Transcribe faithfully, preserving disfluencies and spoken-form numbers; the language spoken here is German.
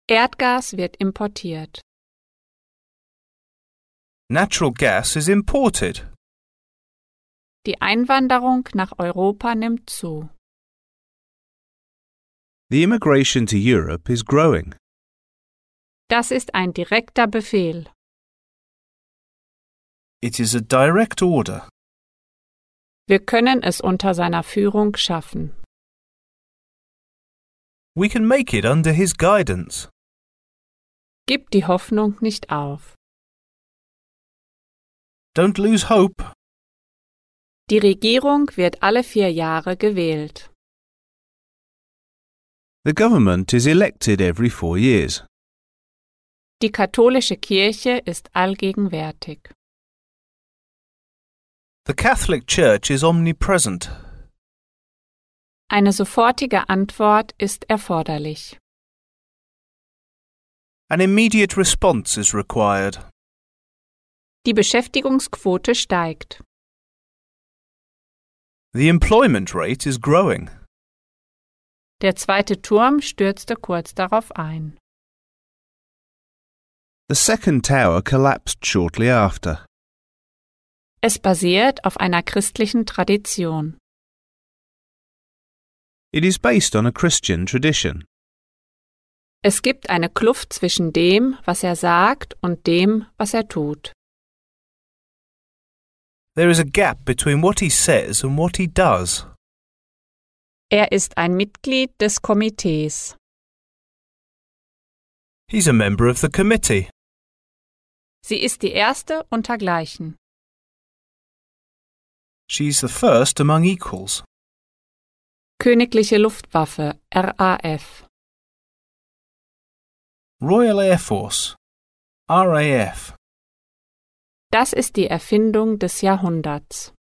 Erdgas wird importiert. Natural gas is imported. Die Einwanderung nach Europa nimmt zu. The immigration to Europe is growing. Das ist ein direkter Befehl. It is a direct order. Wir können es unter seiner Führung schaffen. We can make it under his guidance. Gib die Hoffnung nicht auf. Don't lose hope. Die Regierung wird alle vier Jahre gewählt. The government is elected every four years. Die katholische Kirche ist allgegenwärtig. The Catholic Church is omnipresent. Eine sofortige Antwort ist erforderlich. An immediate response is required. Die Beschäftigungsquote steigt. The employment rate is growing. Der zweite Turm stürzte kurz darauf ein. The second tower collapsed shortly after. Es basiert auf einer christlichen Tradition. It is based on a Christian tradition. Es gibt eine Kluft zwischen dem, was er sagt, und dem, was er tut. There is a gap between what he says and what he does. Er ist ein Mitglied des Komitees. He's a member of the committee. Sie ist die erste untergleichen. She's the first among equals. Königliche Luftwaffe, R A F. Royal Air Force, R A F. Das ist die Erfindung des Jahrhunderts.